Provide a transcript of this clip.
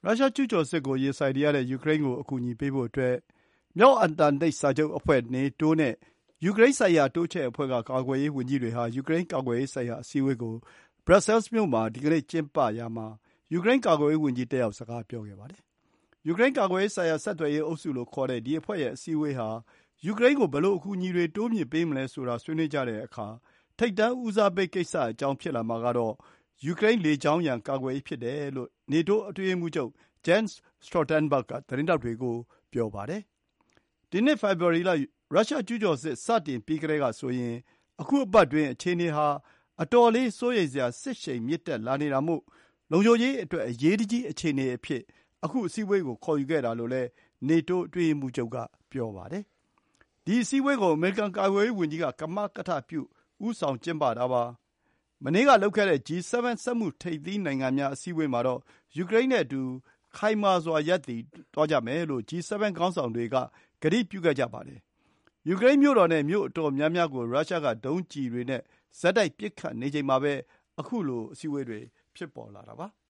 ရုရှားကျူးကျော်စစ်ကိုရင်ဆိုင်နေရတဲ့ယူကရိန်းကိုအကူအညီပေးဖို့အတွက်မြောက်အတ္တလန္တိတ်စာချုပ်အဖွဲ့ NATO နဲ့ယူကရိန်းဆိုင်ရာတိုးချဲ့အဖွဲ့ကကာကွယ်ရေးဝန်ကြီးတွေဟာယူကရိန်းကာကွယ်ရေးဆိုင်ရာအစည်းအဝေးကို Brussels မြို့မှာဒီကနေ့ကျင်းပရာမှာယူကရိန်းကာကွယ်ရေးဝန်ကြီးတက်ရောက်စကားပြောခဲ့ပါတယ်။ယူကရိန်းကာကွယ်ရေးဆိုင်ရာဆက်သွယ်ရေးအုပ်စုလို့ခေါ်တဲ့ဒီအဖွဲ့ရဲ့အစည်းအဝေးဟာယူကရိန်းကိုဘယ်လိုအကူအညီတွေတိုးမြှင့်ပေးမလဲဆိုတာဆွေးနွေးကြတဲ့အခါထိပ်တန်းဦးစားပေးကိစ္စအကြောင်းဖြစ်လာမှာကတော့ယူကရိန်းလေကြောင်းရန်ကာကွယ်ရေးဖြစ်တယ်လို့ NATO အတွင်းရေးမှူးချုပ် Jens Stoltenberg ကသတင်းထောက်တွေကိုပြောပါတယ်။ဒီနှစ်ဖေဖော်ဝါရီလရုရှားကျူးကျော်စစ်စတင်ပြီးကတည်းကဆိုရင်အခုအပတ်အတွင်းအခြေအနေဟာအတော်လေးစိုးရိမ်စရာစစ်ရှိန်မြင့်တက်လာနေတာမို့လုံခြုံရေးအတွက်အရေးတကြီးအခြေအနေအဖြစ်အခုအစည်းအဝေးကိုခေါ်ယူခဲ့တာလို့လည်း NATO အတွင်းရေးမှူးချုပ်ကပြောပါတယ်။ဒီအစည်းအဝေးကိုအမေရိကန်ကာကွယ်ရေးဝန်ကြီးကကမကထပြုဦးဆောင်ကျင်းပတာပါ။မနေ့ကလုပ်ခဲ့တဲ့ G7 စက်မှုထိပ်သီးနိုင်ငံများအစည်းအဝေးမှာတော့ယူကရိန်းနဲ့အတူခိုင်မာစွာရပ်တည်သွားကြမယ်လို့ G7 ခေါင်းဆောင်တွေကကတိပြုခဲ့ကြပါတယ်။ယူကရိန်းမြို့တော်နဲ့မြို့အတော်များများကိုရုရှားကဒုံးကျည်တွေနဲ့ဆက်တိုက်ပစ်ခတ်နေချိန်မှာပဲအခုလိုအစည်းအဝေးတွေဖြစ်ပေါ်လာတာပါ။